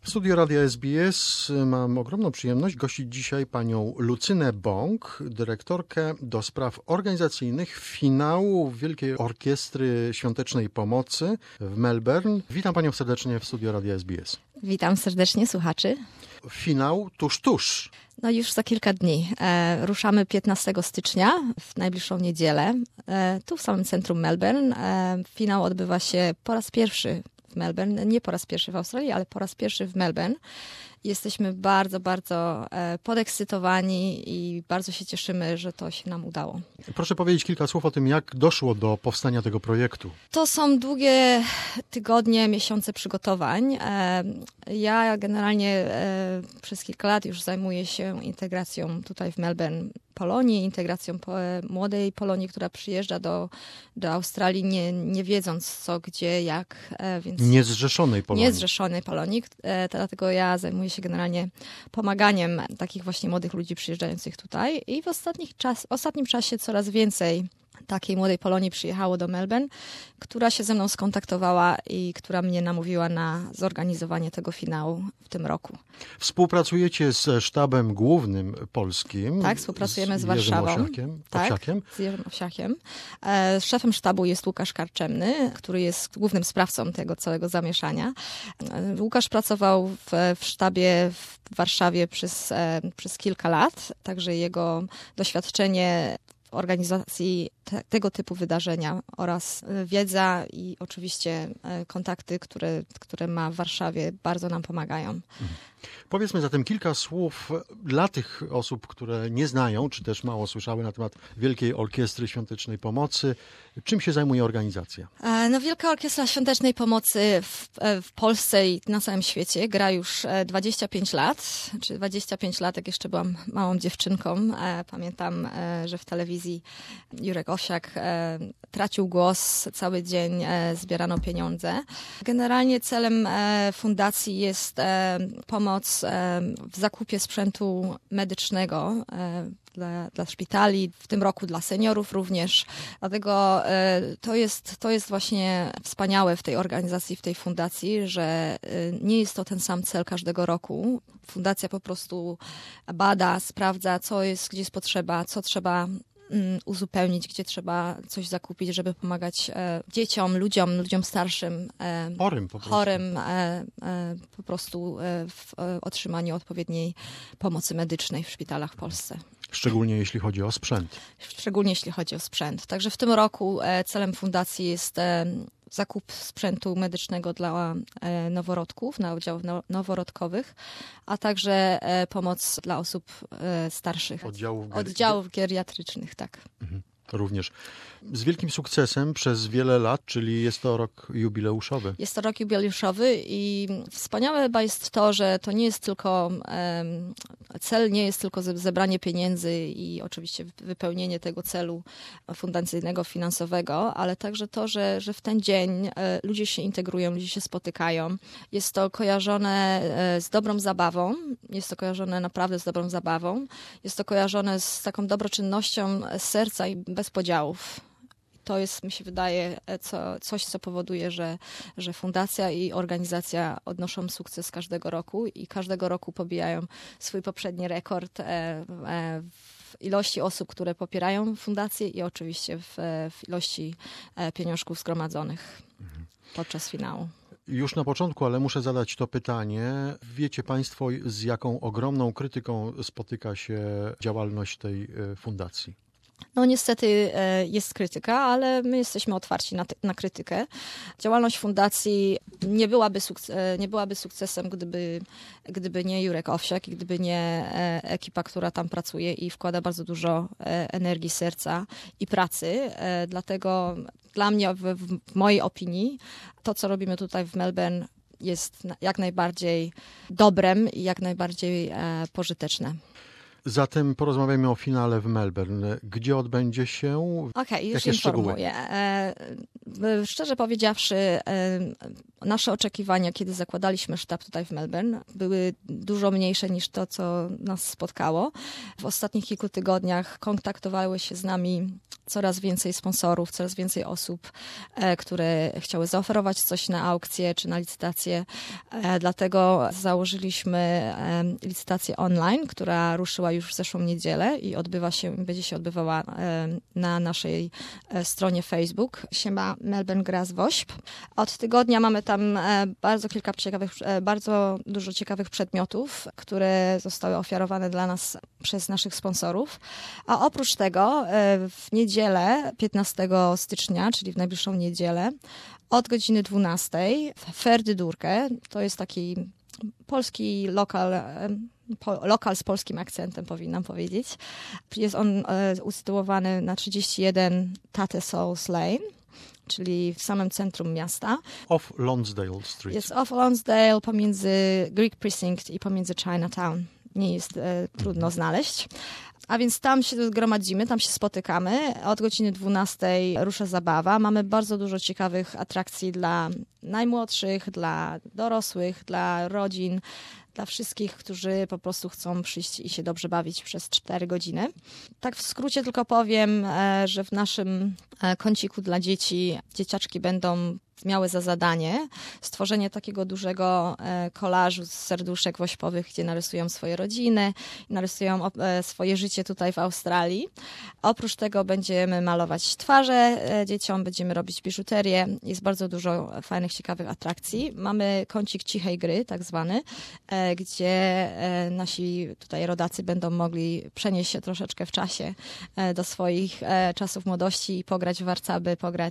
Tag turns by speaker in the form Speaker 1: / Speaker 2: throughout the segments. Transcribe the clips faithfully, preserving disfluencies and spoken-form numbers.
Speaker 1: W studiu Radia S B S mam ogromną przyjemność gościć dzisiaj panią Lucynę Bąk, dyrektorkę do spraw organizacyjnych finału Wielkiej Orkiestry Świątecznej Pomocy w Melbourne. Witam panią serdecznie w studiu Radia S B S.
Speaker 2: Witam serdecznie słuchaczy.
Speaker 1: Finał tuż, tuż.
Speaker 2: No już za kilka dni. E, ruszamy piętnastego stycznia, w najbliższą niedzielę, e, tu w samym centrum Melbourne. E, finał odbywa się po raz pierwszy w Melbourne, nie po raz pierwszy w Australii, ale po raz pierwszy w Melbourne. Jesteśmy bardzo, bardzo e, podekscytowani i bardzo się cieszymy, że to się nam udało.
Speaker 1: Proszę powiedzieć kilka słów o tym, jak doszło do powstania tego projektu.
Speaker 2: To są długie tygodnie, miesiące przygotowań. E, ja generalnie e, przez kilka lat już zajmuję się integracją tutaj w Melbourne Polonii, integracją po, młodej Polonii, która przyjeżdża do, do Australii, nie, nie wiedząc co, gdzie, jak. E, więc
Speaker 1: Niezrzeszonej Polonii.
Speaker 2: Niezrzeszonej Polonii. E, dlatego ja zajmuję się generalnie pomaganiem takich właśnie młodych ludzi przyjeżdżających tutaj. I w ostatnich czas, ostatnim czasie coraz więcej takiej młodej Polonii przyjechało do Melbourne, która się ze mną skontaktowała i która mnie namówiła na zorganizowanie tego finału w tym roku.
Speaker 1: Współpracujecie ze sztabem głównym polskim.
Speaker 2: Tak, współpracujemy z,
Speaker 1: z
Speaker 2: Warszawą.
Speaker 1: Owsiakiem.
Speaker 2: Tak,
Speaker 1: Owsiakiem.
Speaker 2: z Jerzym Owsiakiem. E, szefem sztabu jest Łukasz Karczemny, który jest głównym sprawcą tego całego zamieszania. E, Łukasz pracował w, w sztabie w Warszawie przez, e, przez kilka lat, także jego doświadczenie w organizacji te, tego typu wydarzenia oraz wiedza i oczywiście kontakty, które, które ma w Warszawie, bardzo nam pomagają.
Speaker 1: Mhm. Powiedzmy zatem kilka słów dla tych osób, które nie znają, czy też mało słyszały na temat Wielkiej Orkiestry Świątecznej Pomocy. Czym się zajmuje organizacja?
Speaker 2: No, Wielka Orkiestra Świątecznej Pomocy w, w Polsce i na całym świecie gra już dwadzieścia pięć lat, czy dwadzieścia pięć lat, jak jeszcze byłam małą dziewczynką. Pamiętam, że w telewizji Jurek Owsiak tracił głos, cały dzień zbierano pieniądze. Generalnie celem fundacji jest pomoc w zakupie sprzętu medycznego dla, dla szpitali, w tym roku dla seniorów również. Dlatego to jest, to jest właśnie wspaniałe w tej organizacji, w tej fundacji, że nie jest to ten sam cel każdego roku. Fundacja po prostu bada, sprawdza, co jest, gdzie jest potrzeba, co trzeba uzupełnić, gdzie trzeba coś zakupić, żeby pomagać e, dzieciom, ludziom, ludziom starszym, e,
Speaker 1: chorym po prostu,
Speaker 2: chorym, e, e, po prostu e, w e, otrzymaniu odpowiedniej pomocy medycznej w szpitalach w Polsce.
Speaker 1: Szczególnie jeśli chodzi o sprzęt.
Speaker 2: Szczególnie jeśli chodzi o sprzęt. Także w tym roku e, celem fundacji jest e, zakup sprzętu medycznego dla e, noworodków, na oddziałów no, noworodkowych, a także e, pomoc dla osób e, starszych.
Speaker 1: Oddziałów, ger-
Speaker 2: Oddziałów geriatrycznych, tak.
Speaker 1: Mhm. Również. Z wielkim sukcesem przez wiele lat, czyli jest to rok jubileuszowy.
Speaker 2: Jest to rok jubileuszowy i wspaniałe chyba jest to, że to nie jest tylko, um, cel nie jest tylko zebranie pieniędzy i oczywiście wypełnienie tego celu fundacyjnego, finansowego, ale także to, że, że w ten dzień e, ludzie się integrują, ludzie się spotykają. Jest to kojarzone e, z dobrą zabawą, jest to kojarzone naprawdę z dobrą zabawą, jest to kojarzone z taką dobroczynnością z serca i bez podziałów. To jest, mi się wydaje, co, coś, co powoduje, że, że fundacja i organizacja odnoszą sukces każdego roku i każdego roku pobijają swój poprzedni rekord e, e, w ilości osób, które popierają fundację i oczywiście w, w ilości e, pieniążków zgromadzonych mhm. podczas finału.
Speaker 1: Już na początku, ale muszę zadać to pytanie. Wiecie państwo, z jaką ogromną krytyką spotyka się działalność tej fundacji?
Speaker 2: No niestety jest krytyka, ale my jesteśmy otwarci na, na krytykę. Działalność fundacji nie byłaby, sukces, nie byłaby sukcesem, gdyby, gdyby nie Jurek Owsiak i gdyby nie ekipa, która tam pracuje i wkłada bardzo dużo energii, serca i pracy. Dlatego dla mnie, w, w mojej opinii, to co robimy tutaj w Melbourne jest jak najbardziej dobrem i jak najbardziej pożyteczne.
Speaker 1: Zatem porozmawiamy o finale w Melbourne. Gdzie odbędzie się?
Speaker 2: Okej, okay, już
Speaker 1: Jakie
Speaker 2: informuję. E, szczerze powiedziawszy, e, nasze oczekiwania, kiedy zakładaliśmy sztab tutaj w Melbourne, były dużo mniejsze niż to, co nas spotkało. W ostatnich kilku tygodniach kontaktowały się z nami coraz więcej sponsorów, coraz więcej osób, które chciały zaoferować coś na aukcję czy na licytację. Dlatego założyliśmy licytację online, która ruszyła już w zeszłą niedzielę i odbywa się, będzie się odbywała na naszej stronie Facebook. Siema Melbourne Grass Wośp. Od tygodnia mamy tam bardzo kilka ciekawych, bardzo dużo ciekawych przedmiotów, które zostały ofiarowane dla nas przez naszych sponsorów. A oprócz tego w niedzielę, piętnastego stycznia, czyli w najbliższą niedzielę, od godziny dwunastej w Ferdydurkę, to jest taki polski lokal, po, lokal z polskim akcentem, powinnam powiedzieć. Jest on usytuowany na trzydzieści jeden Tattesalls Lane, czyli w samym centrum miasta.
Speaker 1: Off Lonsdale Street.
Speaker 2: Jest off Lonsdale, pomiędzy Greek Precinct i pomiędzy Chinatown. Nie jest e, trudno mhm. znaleźć. A więc tam się gromadzimy, tam się spotykamy. Od godziny dwunastej rusza zabawa. Mamy bardzo dużo ciekawych atrakcji dla najmłodszych, dla dorosłych, dla rodzin, dla wszystkich, którzy po prostu chcą przyjść i się dobrze bawić przez cztery godziny. Tak w skrócie tylko powiem, że w naszym kąciku dla dzieci dzieciaczki będą miały za zadanie stworzenie takiego dużego kolażu z serduszek wośpowych, gdzie narysują swoje rodziny, narysują swoje życie tutaj w Australii. Oprócz tego będziemy malować twarze dzieciom, będziemy robić biżuterię. Jest bardzo dużo fajnych, ciekawych atrakcji. Mamy kącik cichej gry, tak zwany, gdzie nasi tutaj rodacy będą mogli przenieść się troszeczkę w czasie do swoich czasów młodości i pograć w warcaby, pograć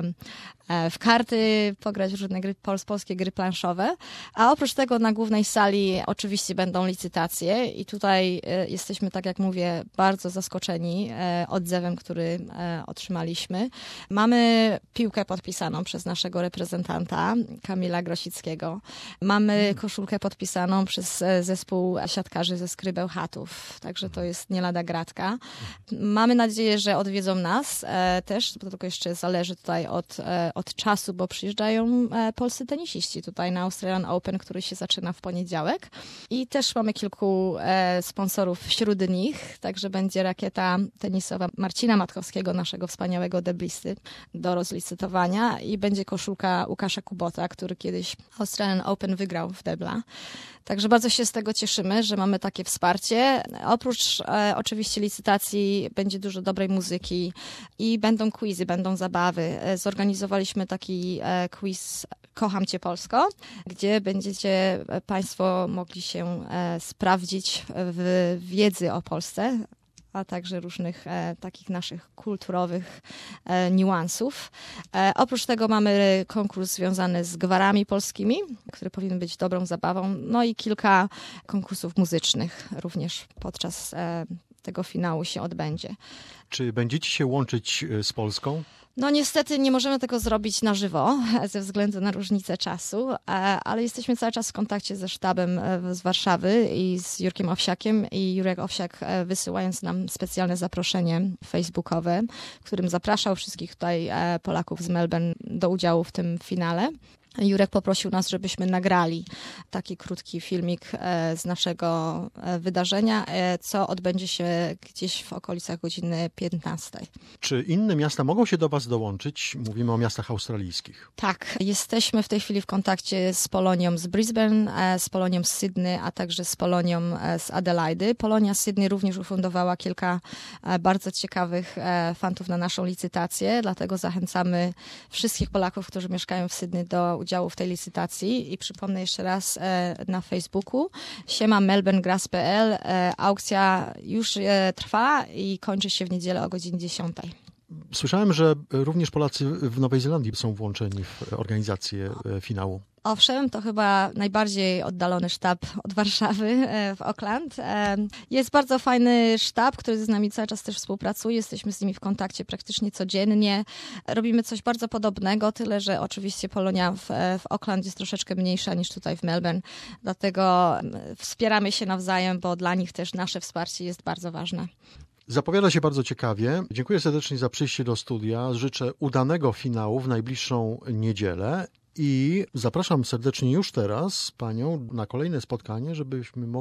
Speaker 2: w karty, pograć w różne gry, polskie gry planszowe. A oprócz tego na głównej sali oczywiście będą licytacje i tutaj jesteśmy, tak jak mówię, bardzo zaskoczeni odzewem, który otrzymaliśmy. Mamy piłkę podpisaną przez naszego reprezentanta Kamila Grosickiego. Mamy koszulkę podpisaną przez zespół siatkarzy ze Skrybeł Chatów. Także to jest nie lada gratka. Mamy nadzieję, że odwiedzą nas też, bo to tylko jeszcze zależy tutaj od od czasu, bo przyjeżdżają polscy tenisiści tutaj na Australian Open, który się zaczyna w poniedziałek. I też mamy kilku sponsorów wśród nich, także będzie rakieta tenisowa Marcina Matkowskiego, naszego wspaniałego deblisty, do rozlicytowania i będzie koszulka Łukasza Kubota, który kiedyś Australian Open wygrał w debla. Także bardzo się z tego cieszymy, że mamy takie wsparcie. Oprócz e, oczywiście licytacji będzie dużo dobrej muzyki i będą quizy, będą zabawy. E, zorganizowaliśmy taki e, quiz Kocham Cię Polsko, gdzie będziecie Państwo mogli się e, sprawdzić w wiedzy o Polsce, a także różnych e, takich naszych kulturowych e, niuansów. E, oprócz tego mamy konkurs związany z gwarami polskimi, który powinien być dobrą zabawą, no i kilka konkursów muzycznych również podczas e, tego finału się odbędzie.
Speaker 1: Czy będziecie się łączyć z Polską?
Speaker 2: No niestety nie możemy tego zrobić na żywo ze względu na różnicę czasu, ale jesteśmy cały czas w kontakcie ze sztabem z Warszawy i z Jurkiem Owsiakiem i Jurek Owsiak wysyłając nam specjalne zaproszenie facebookowe, w którym zapraszał wszystkich tutaj Polaków z Melbourne do udziału w tym finale. Jurek poprosił nas, żebyśmy nagrali taki krótki filmik z naszego wydarzenia, co odbędzie się gdzieś w okolicach godziny piętnastej.
Speaker 1: Czy inne miasta mogą się do Was dołączyć? Mówimy o miastach australijskich.
Speaker 2: Tak, jesteśmy w tej chwili w kontakcie z Polonią z Brisbane, z Polonią z Sydney, a także z Polonią z Adelaidy. Polonia z Sydney również ufundowała kilka bardzo ciekawych fantów na naszą licytację, dlatego zachęcamy wszystkich Polaków, którzy mieszkają w Sydney, do udziału w tej licytacji i przypomnę jeszcze raz e, na Facebooku siema melbourne grass kropka p l. E, aukcja już e, trwa i kończy się w niedzielę o godzinie dziesiątej.
Speaker 1: Słyszałem, że również Polacy w Nowej Zelandii są włączeni w organizację e, finału.
Speaker 2: Owszem, to chyba najbardziej oddalony sztab od Warszawy w Auckland. Jest bardzo fajny sztab, który z nami cały czas też współpracuje. Jesteśmy z nimi w kontakcie praktycznie codziennie. Robimy coś bardzo podobnego, tyle że oczywiście Polonia w, w Auckland jest troszeczkę mniejsza niż tutaj w Melbourne. Dlatego wspieramy się nawzajem, bo dla nich też nasze wsparcie jest bardzo ważne.
Speaker 1: Zapowiada się bardzo ciekawie. Dziękuję serdecznie za przyjście do studia. Życzę udanego finału w najbliższą niedzielę. I zapraszam serdecznie już teraz Panią na kolejne spotkanie, żebyśmy mogli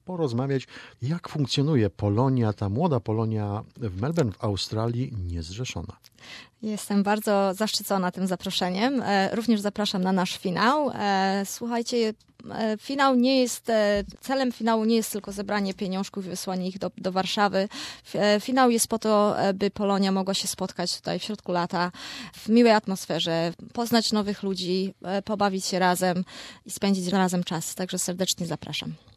Speaker 1: porozmawiać, jak funkcjonuje Polonia, ta młoda Polonia w Melbourne w Australii, niezrzeszona.
Speaker 2: Jestem bardzo zaszczycona tym zaproszeniem. Również zapraszam na nasz finał. Słuchajcie, finał nie jest, celem finału nie jest tylko zebranie pieniążków i wysłanie ich do, do Warszawy. Finał jest po to, by Polonia mogła się spotkać tutaj w środku lata w miłej atmosferze, poznać nowych ludzi, pobawić się razem i spędzić razem czas. Także serdecznie zapraszam.